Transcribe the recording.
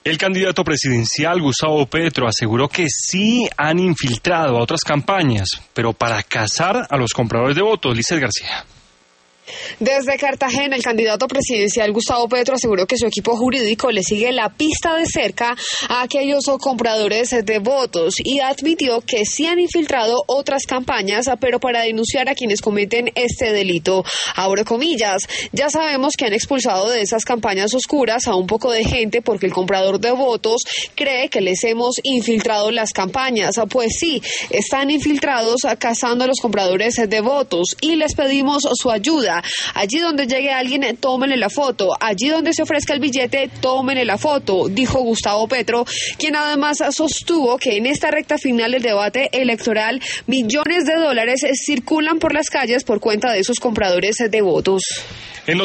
El candidato presidencial Gustavo Petro aseguró que sí han infiltrado a otras campañas, pero para cazar a los compradores de votos. Lizeth García. Desde Cartagena, el candidato presidencial Gustavo Petro aseguró que su equipo jurídico le sigue la pista de cerca a aquellos compradores de votos y admitió que sí han infiltrado otras campañas, pero para denunciar a quienes cometen este delito. Abro comillas, ya sabemos que han expulsado de esas campañas oscuras a un poco de gente porque el comprador de votos cree que les hemos infiltrado las campañas. Pues sí, están infiltrados cazando a los compradores de votos y les pedimos su ayuda. Allí donde llegue alguien, tómenle la foto. Allí donde se ofrezca el billete, tómenle la foto, dijo Gustavo Petro, quien además sostuvo que en esta recta final del debate electoral, millones de dólares circulan por las calles por cuenta de esos compradores de votos.